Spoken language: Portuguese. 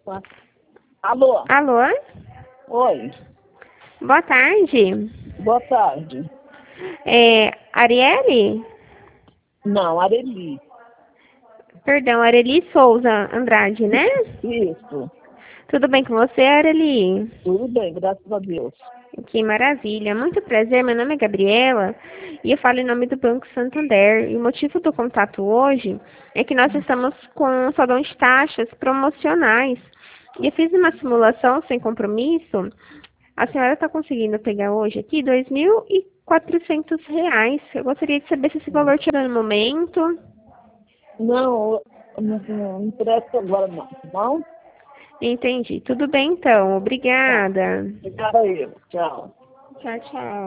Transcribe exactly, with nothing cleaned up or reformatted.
Alô? Alô? Oi, Boa tarde. boa tarde. É, Arielle? Não, Areli. Perdão, Areli Souza Andrade, né? Isso, Tudo bem com você, Areli? tudo bem, graças a Deus. Que maravilha. Muito prazer, meu nome é Gabriela e eu falo em nome do Banco Santander. E o motivo do contato hoje é que nós estamos com um salão de taxas promocionais. E eu fiz uma simulação sem compromisso. A senhora está conseguindo pegar hoje aqui dois mil e quatrocentos reais. Eu gostaria de saber se esse valor tirou no momento. Não, não, não interessa agora não, tá bom? Entendi. Tudo bem, então. Tá. Obrigada. Obrigada eu. Tchau. Tchau, tchau.